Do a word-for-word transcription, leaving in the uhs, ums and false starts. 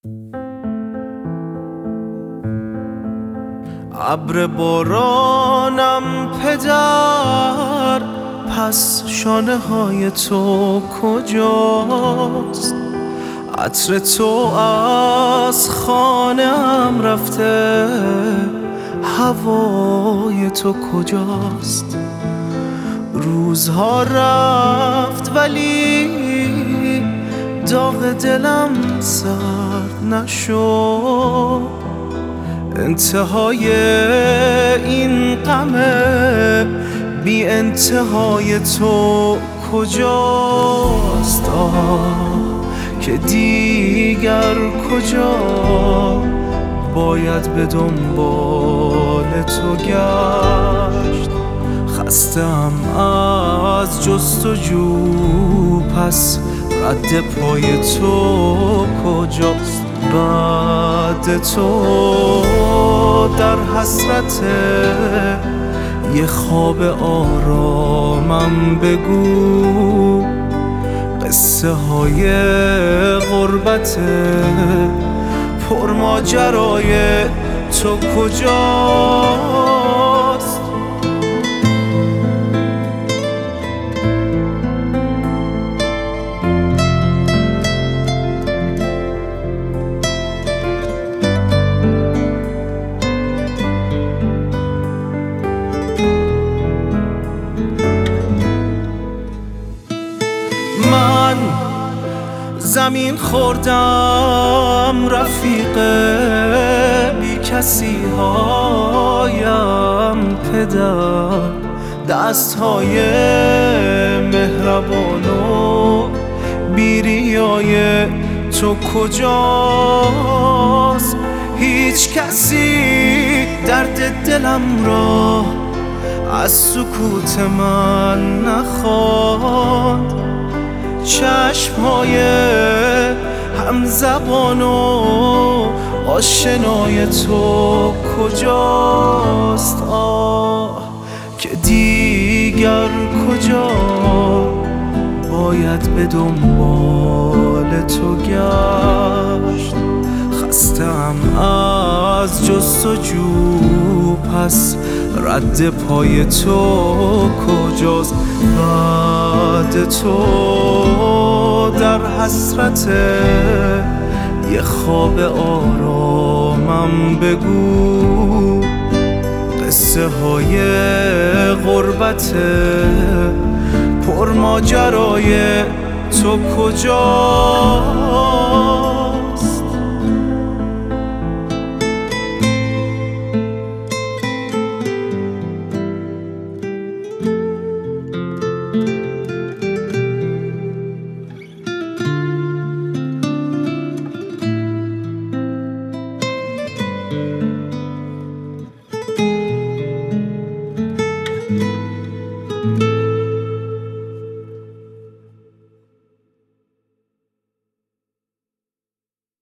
ابر بارانم پدر، پس شانه های تو کجاست؟ عطر تو از خانه‌ام رفته، هوای تو کجاست؟ روزها رفت ولی داغ دلم سرد نشد. انتهای این غم بی انتهای تو کجاست؟ آه که دیگر کجا باید به دنبال تو گشت. خستم از جستجو، پس رد پای تو کجاست؟ بعد تو در حسرت یه خواب آرامم بگو، قصه های غربت پرماجرای تو کجاست؟ من زمین خوردم رفیق بی کسی هایم پدر، دست های مهربان و بیریای تو کجاست؟ هیچ کسی درد دلم را از سکوت من نخواند. چشم‌های همزبان و آشنای تو کجاست؟ آه که دیگر کجا باید به دنبال تو گشت. خستم از جستجو، پس رد پای تو کجاست؟ بعد تو در حسرت یه خواب آرامم بگو، قصه های غربت پرماجرای تو کجاست؟